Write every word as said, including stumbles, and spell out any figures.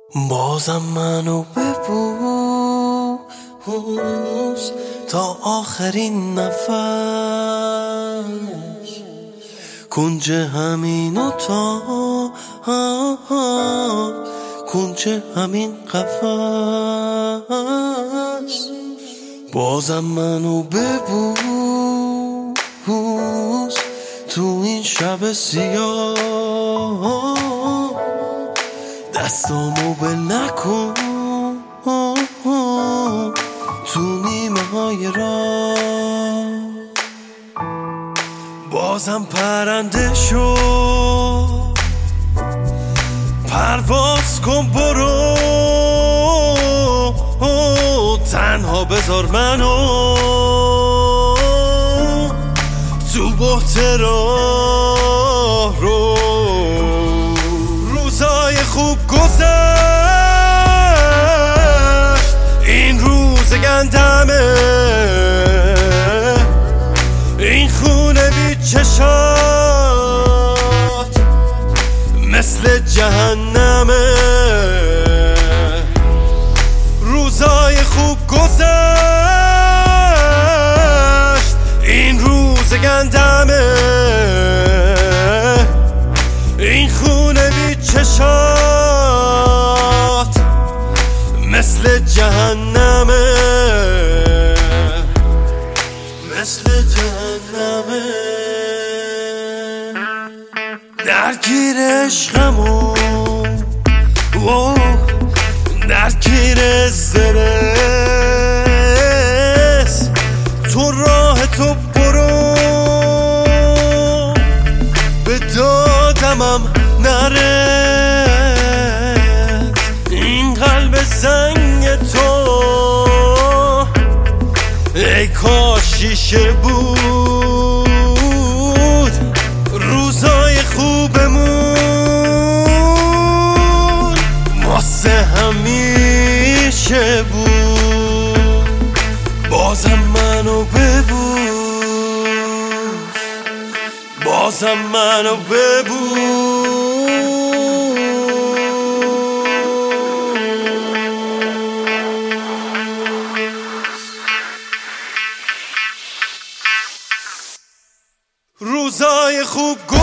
بازم منو ببوس تا آخرین نفس، کنج همین اتاق، کنج همین قفس. بازم منو ببوس تو این شب سیاه، دستامو بل نکن تو نیمه های راه. بازم پرنده شو، پرواز کن برو، تنها بذار منو تو بحت راه رو. روزای خوب گذشت، این روز گندمه، این خونه بی چشات مثل جهنمه. روزای خوب گذشت، این روز گندمه، این خونه بی چشات مثل جهنمه، مثل جهنمه. درگیر عشقمون، درگیر استرس، تو راه تو برو، به دادمم نره. این قلب زنگ تو ای کاش شیشه بود، روزای خوبمون واسه همیشه بود. بازم منو ببوس، بازم منو ببوس. روزای خوب